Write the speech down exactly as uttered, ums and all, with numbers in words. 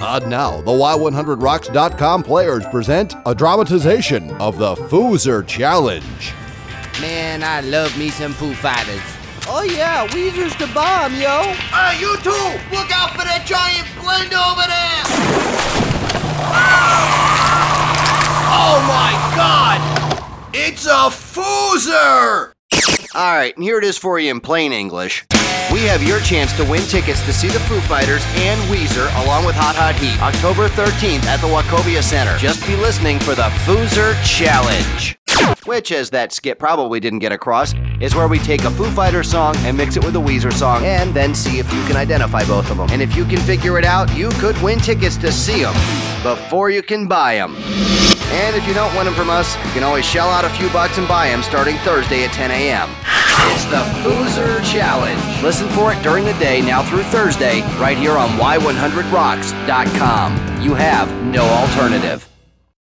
And now, the Y one hundred rocks dot com players present a dramatization of the Foozer Challenge. Man, I love me some Foo Fighters. Oh yeah, Weezer's the bomb, yo. Hey, you two! Look out for that giant blend over there! Oh my God! It's a Foozer! Alright, and here it is for you in plain English. We have your chance to win tickets to see the Foo Fighters and Weezer along with Hot Hot Heat, October thirteenth at the Wachovia Center. Just be listening for the Foozer Challenge. Which, as that skit probably didn't get across, is where we take a Foo Fighters song and mix it with a Weezer song and then see if you can identify both of them. And if you can figure it out, you could win tickets to see them before you can buy them. And if you don't win them from us, you can always shell out a few bucks and buy them starting Thursday at ten a.m. It's the Foozer Challenge. Listen for it during the day now through Thursday right here on Y one hundred rocks dot com. You have no alternative.